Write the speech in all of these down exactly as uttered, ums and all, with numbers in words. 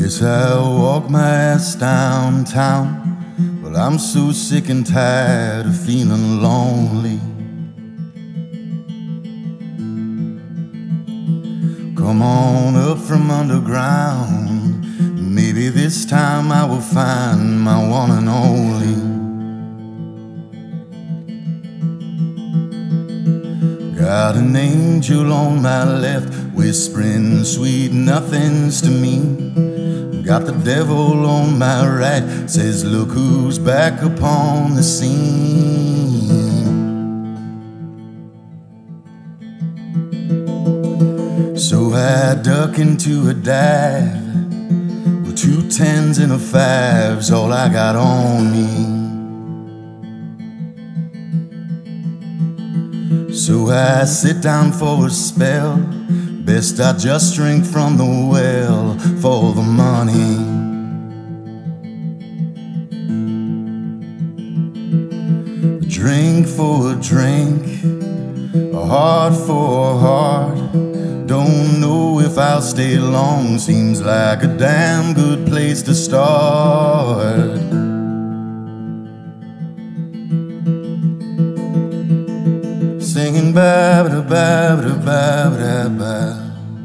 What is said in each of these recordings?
Yes, I walk my ass downtown, but I'm so sick and tired of feeling lonely. Come on up from underground, maybe this time I will find my one and only. Got an angel on my left, whispering sweet nothings to me. Got the devil on my right, says look who's back upon the scene. So I duck into a dive, with two tens and a five's all I got on me. So I sit down for a spell, best I just drink from the well for the money. A drink for a drink, a heart for a heart. Don't know if I'll stay long, seems like a damn good place to start. Singing ba-ba-da-ba-ba-da-ba-ba-da-ba.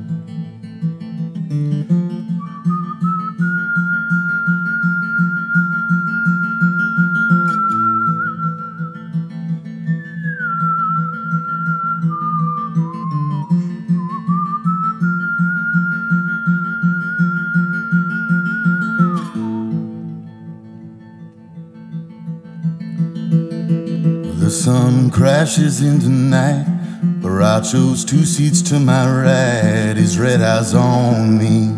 The sun crashes into night, Baracho's two seats to my right, his red eyes on me.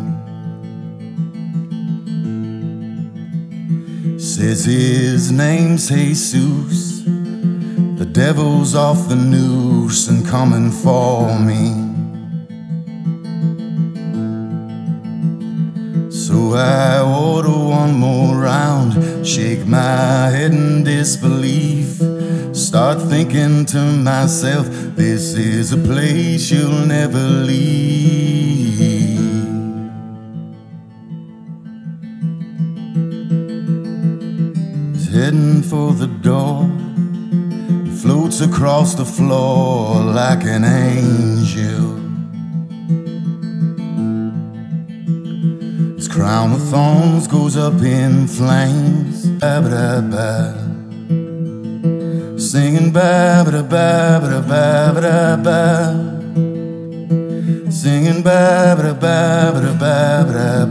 Says his name's Jesus, the devil's off the noose and coming for me. So I order one more round, shake my head in disbelief, start thinking to myself, this is a place you'll never leave. He's heading for the door, he floats across the floor like an angel. His crown of thorns goes up in flames. Ba-ba-da-ba. Singing ba-ba-da-ba-ba-da-ba-ba-da-ba. Singing ba-ba-da-ba-ba-da-ba-ba-da-ba.